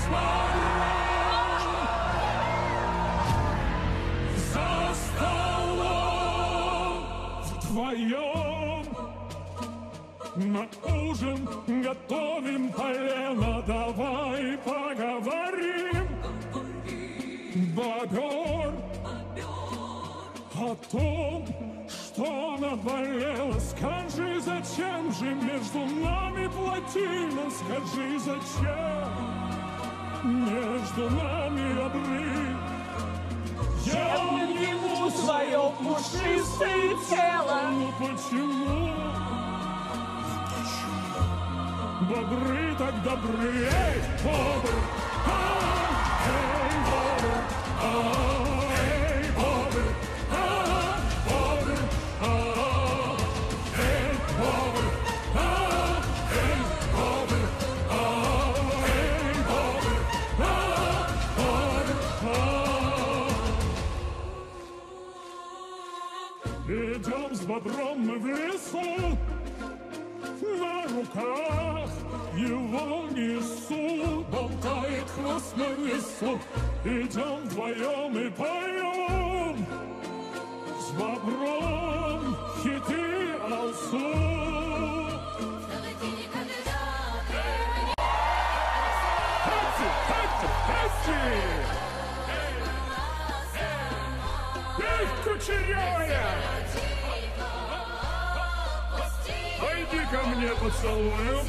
За столом вдвоем на ужин готовим полено. Давай поговорим, бобер, о том, что наболело. Скажи, зачем же между нами плотина? Скажи, зачем между нами обрыв? Я обниму свое пушистое тело. Ну почему? Бобры так добры. Эй, бобр! Эй, бобр! Эй, бобр! Бобр! Эй, бобр! Эй, бобр! Эй, бобр! Идем с бобром мы в лесу, на руках его несу, болтает хвост на весу. Идем вдвоем и поем с бобром хиты алсу. Эй, кучерявая! Пойди ко мне поцелую.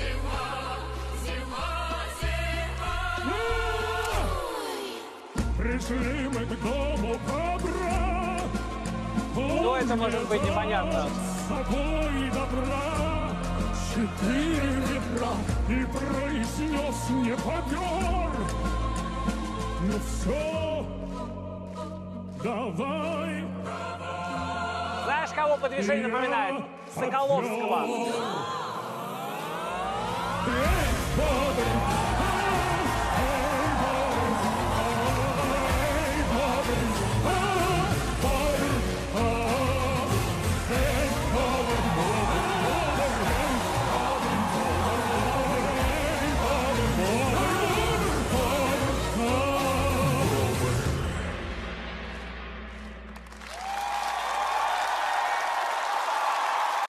Пришли мы к дому бобра. Кто это может быть, непонятно. С собой добра 4 ведра и произнес не бобер. Ну все, давай. Знаешь, кого по движению напоминает? Соколовского. Эй, бобр!